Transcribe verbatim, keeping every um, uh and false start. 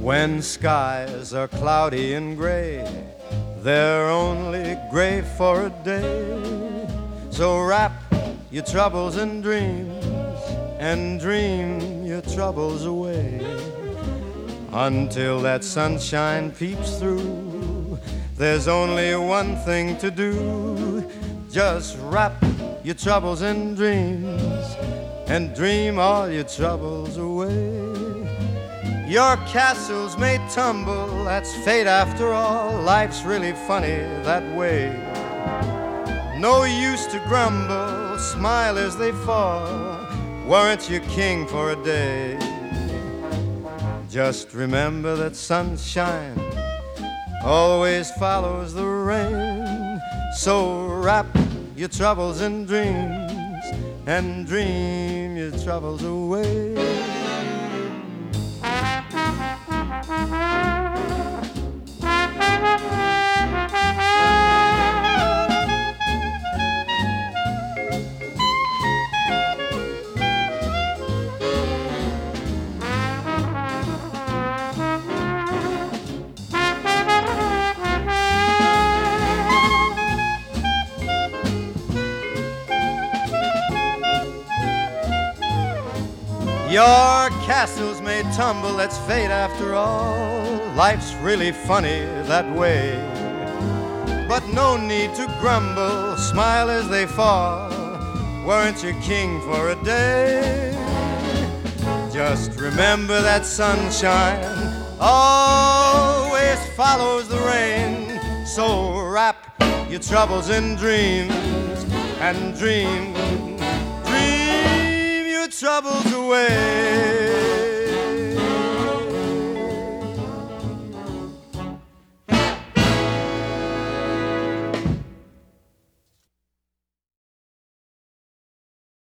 When skies are cloudy and gray, they're only gray for a day. So wrap your troubles in dreams and dream your troubles away. Until that sunshine peeps through, there's only one thing to do. Just wrap your troubles in dreams and dream all your troubles away. Your castles may tumble, that's fate after all. Life's really funny that way. No use to grumble, smile as they fall. Weren't you king for a day? Just remember that sunshine always follows the rain. So wrap your troubles in dreams and dream your troubles away. Your castles may tumble, that's fate after all. Life's really funny that way. But no need to grumble, smile as they fall. Weren't you king for a day? Just remember that sunshine always follows the rain. So wrap your troubles in dreams and dream troubles away.